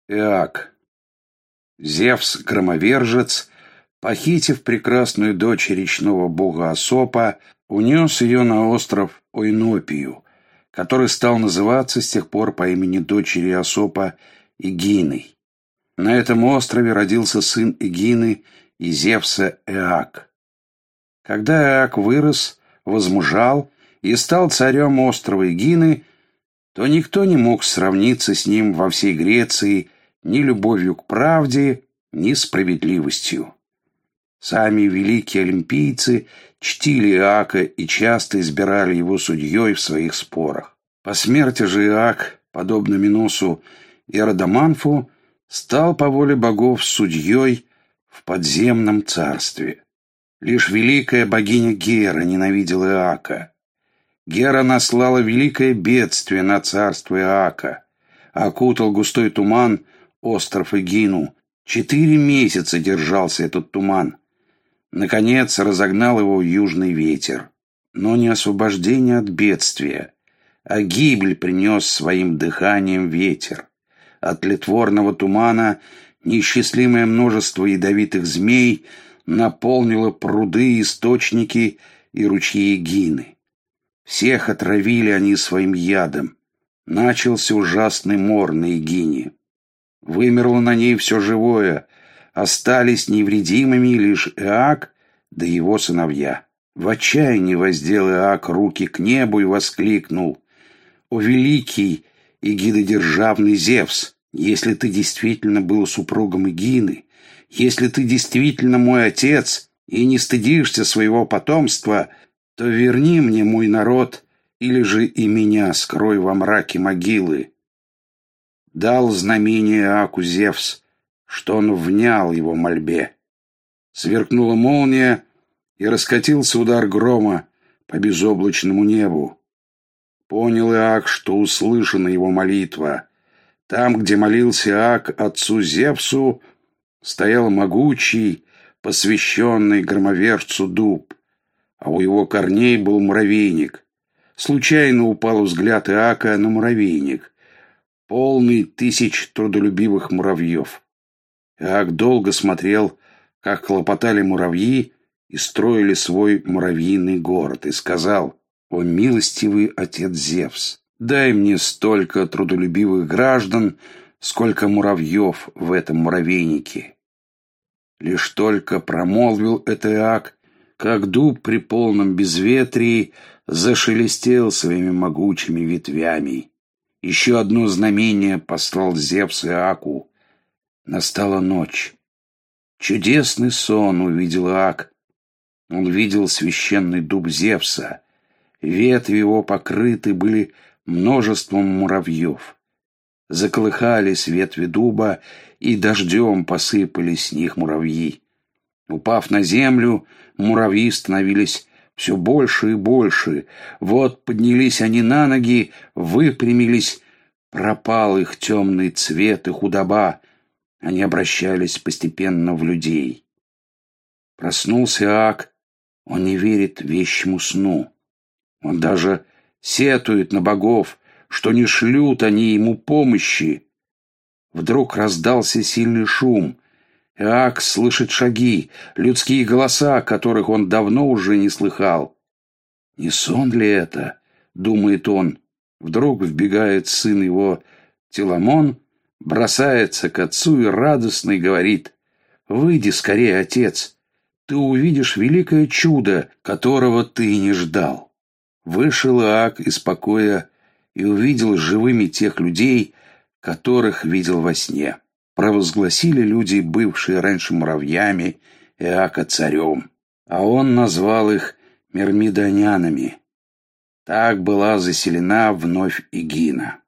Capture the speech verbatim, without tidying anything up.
Эак. Зевс-громовержец, похитив прекрасную дочь речного бога Асопа, унес ее на остров Ойнопию, который стал называться с тех пор по имени дочери Асопа Эгиной. На этом острове родился сын Эгины и Зевса Эак. Когда Эак вырос, возмужал и стал царем острова Эгины, то никто не мог сравниться с ним во всей Греции ни любовью к правде, ни справедливостью. Сами великие олимпийцы чтили Эака и часто избирали его судьей в своих спорах. По смерти же Эак, подобно Миносу и Радаманфу, стал по воле богов судьей в подземном царстве. Лишь великая богиня Гера ненавидела Эака. Гера наслала великое бедствие на царство Эака, окутал густой туман остров Эгину. Четыре месяца держался этот туман. Наконец разогнал его южный ветер. Но не освобождение от бедствия, а гибель принес своим дыханием ветер. От тлетворного тумана неисчислимое множество ядовитых змей наполнило пруды, источники и ручьи Эгины. Всех отравили они своим ядом. Начался ужасный мор на Эгине. Вымерло на ней все живое, остались невредимыми лишь Эак да его сыновья. В отчаянии воздел Эак руки к небу и воскликнул: «О великий эгидодержавный Зевс, если ты действительно был супругом Эгины, если ты действительно мой отец и не стыдишься своего потомства, то верни мне мой народ, или же и меня скрой во мраке могилы». Дал знамение Эаку Зевс, что он внял его мольбе. Сверкнула молния, и раскатился удар грома по безоблачному небу. Понял Эак, что услышана его молитва. Там, где молился Эак отцу Зевсу, стоял могучий, посвященный громовержцу дуб, а у его корней был муравейник. Случайно упал взгляд Эака на муравейник, полный тысяч трудолюбивых муравьев. Эак долго смотрел, как хлопотали муравьи и строили свой муравьиный город, и сказал: «О милостивый отец Зевс, дай мне столько трудолюбивых граждан, сколько муравьев в этом муравейнике». Лишь только промолвил это Эак, как дуб при полном безветрии зашелестел своими могучими ветвями. Еще одно знамение послал Зевс Эаку. Настала ночь. Чудесный сон увидел Эак. Он видел священный дуб Зевса. Ветви его покрыты были множеством муравьев. Заколыхались ветви дуба, и дождем посыпались с них муравьи. Упав на землю, муравьи становились все больше и больше. Вот поднялись они на ноги, выпрямились, пропал их темный цвет и худоба. Они обращались постепенно в людей. Проснулся Эак, он не верит вещему сну. Он даже сетует на богов, что не шлют они ему помощи. Вдруг раздался сильный шум. Эак слышит шаги, людские голоса, которых он давно уже не слыхал. «Не сон ли это?» — думает он. Вдруг вбегает сын его Теламон, бросается к отцу и радостно говорит: «Выйди скорее, отец, ты увидишь великое чудо, которого ты не ждал». Вышел Эак из покоя и увидел живыми тех людей, которых видел во сне. Провозгласили люди, бывшие раньше муравьями, Эака царем, а он назвал их мирмидонянами. Так была заселена вновь Эгина.